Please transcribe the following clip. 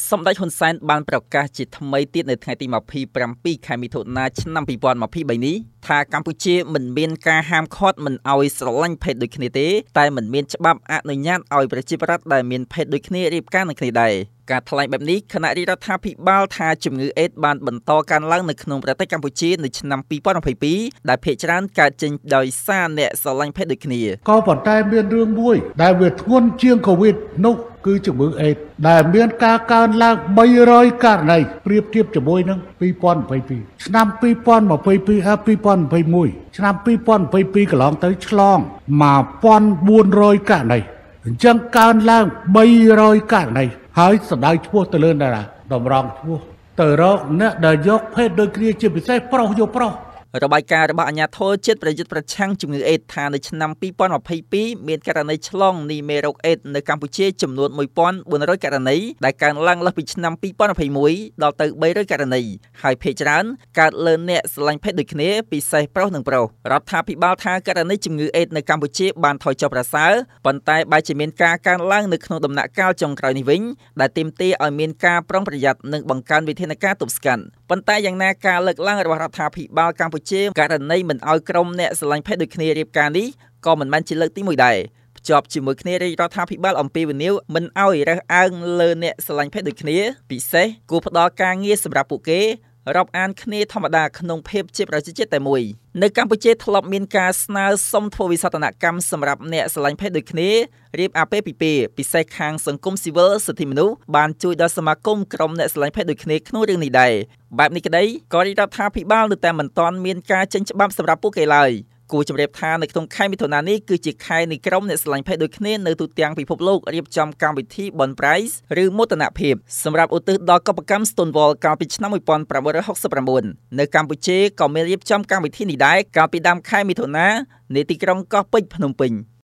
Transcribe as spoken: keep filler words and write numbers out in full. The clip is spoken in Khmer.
សម្ដេចហ៊ុនសែនបានប្រកាសជាថ្មីទៀតនៅថ្ងៃទីម្ភៃប្រាំពីរខែមិថុនាឆ្នាំពីរពាន់ម្ភៃបីនេះថាកម្ពុជាមិនមានការហាមឃាត់មិនឲ្យស្រឡាញ់ភេទដូចគ្នាទេតែមិនមានច្បាប់អនុញ្ញាតឲ្យប្រជាពលរដ្ឋដែលមានភេទដូចគ្នារៀបការនឹងគ្នាដែរការថ្លែងបែបនេះគណៈរដ្ឋាភិបាលថាជំងឺអេដបានបន្តកើនឡើងនៅក្នុងប្រទេសកម្ពុជានៅឆ្នាំពីរពាន់ម្ភៃពីរដែលភាគច្រើនកើតចេញដោយសារអ្នកស្រឡាញ់ភេទដូចគ្នាក៏ប៉ុន្តែមានរឿងមួយដែលវាធ្ងន់ជាងកូវីដនោះគឺជំងឺអេដដែលមានការកើនឡើងបីរយករណីប្រៀបធៀបជាមួយនឹងពីរពាន់ម្ភៃពីរឆ្នាំពីរពាន់ម្ភៃពីរហើយពីរពាន់ម្ភៃមួយឆ្នាំពីរពាន់ម្ភៃពីរកន្លងទៅឆ្លងមួយពាន់បួនរយករណីអញ្ចឹងកើនឡើងបីរយករណីហើយសម្ដៅឈ្មោះទៅលើតារាតម្រង់ឈ្មោះទៅរកអ្នកដែលយកភេទដូចគ្នាជាពិសេសប្រុសយកប្រុសរបាយការណ៍របស់អាជ្ញាធរជាតិប្រយុទ្ធប្រឆាំងជំងឺអេដថានៅឆ្នាំពីរពាន់ម្ភៃពីរមានករណីឆ្លងនៃមេរោគអេដនៅកម្ពុជាចំនួនមួយពាន់បួនរយករណីដែលកើនឡើងលើសពីឆ្នាំពីរពាន់ម្ភៃមួយដល់ទៅបីរយករណីហើយភាគច្រើនកើតលើអ្នកស្រឡាញ់ភេទដូចគ្នាពិសេសប្រុសនិងប្រុសរដ្ឋាភិបាលថាករណីជំងឺអេដនៅកម្ពុជាបានថយចុះប្រសើរប៉ុន្តែបែរជាមានការកើនឡើងនៅក្នុងដំណាក់កាលចុងក្រោយនេះវិញដែលទាមទារឲ្យមានការប្រុងប្រយ័ត្ននិងបង្កើនវិធានការទប់ស្កាត់ប៉ុន្តែយ៉ាងណាការលើកឡើងរបស់រដ្ឋាភិបាលកម្ពុជាករណីមិនឲ្យក្រុមអ្នកស្រឡាញ់ភេទដូចគ្នារៀបការនេះក៏មិនមែនជាលើកទីមួយដែរភ្ជាប់ជាមួយគ្នារាជរដ្ឋាភិបាលអំពាវនាវមិនឲ្យរើសអើងលើអ្នកស្រឡាញ់ភេទដូចគ្នាពិសេសគួរផ្ដល់ការងារសម្រាប់ពួកគេរាប់អានគ្នាធម្មតាក្នុងភាពជាប្រជាជាតិតែមួយនៅកម្ពុជាធ្លាប់មានការស្នើសុំធ្វើវិសោធនកម្មសម្រាប់អ្នកស្រឡាញ់ភេទដូចគ្នារៀបអាពាហ៍ពិពាហ៍ពិសេសខាងសង្គមស៊ីវិលសិទ្ធិមនុស្សបានជួយដល់សមាគមក្រុមអ្នកស្រឡាញ់ភេទដូចគ្នាក្នុងរឿងនេះដែរបែបនេះក្តីក៏រាជរដ្ឋាភិបាលនៅតែមិនទាន់មានការចេញច្បាប់សម្រាប់ពួកគេឡើយគួរជម្រាបថានៅក្នុងខែមិថុនានេះគឺជាខែនៃក្រុមអ្នកស្រឡាញ់ភេទដូចគ្នានៅទូទាំងពិភពលោករៀបចំកម្មវិធីបុណ្យប្រៃស៍ឬមោទនភាពសម្រាប់ឧទ្ទិសដល់កុបកម្ម Stonewall កាលពីឆ្នាំmột nghìn chín trăm sáu mươi chínនៅកម្ពុជាក៏មានរៀបចំកម្មវិធីនេះដែរកាលពីដើមខែមិថុនានៅទីក្រុងកោះពេជ្រភ្នំពេញ